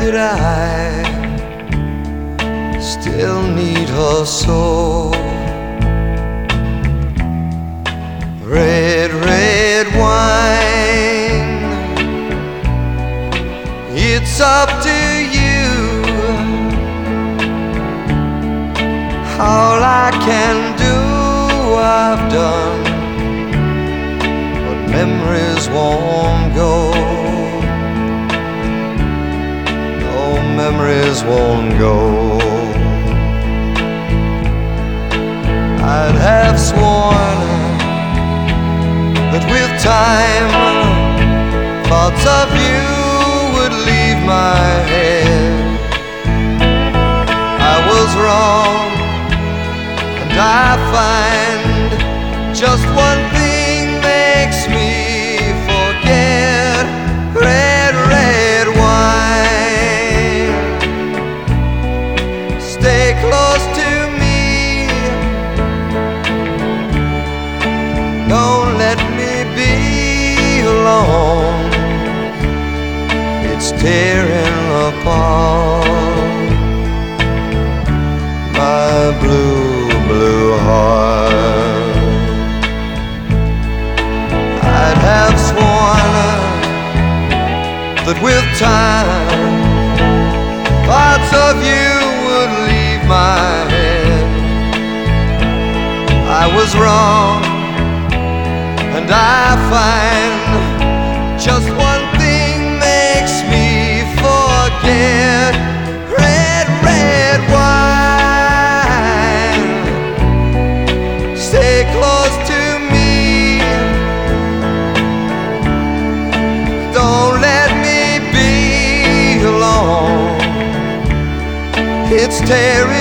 that I still need her so. Red, red wine, it's up to you. All I can do, I've done, but memories won't go. No, memories won't go. I'd have sworn that with time thoughts of you would leave my head. I was wrong, and I find just one thing makes me forget. Red, red wine, stay close to me. Don't let me be alone. It's tearing apart my blue, blue heart. I'd have sworn that with time thoughts of you would leave my head. I was wrong, and I find just one thing makes me forget. Red, red wine, stay close to me. Don't let me be alone. It's tearing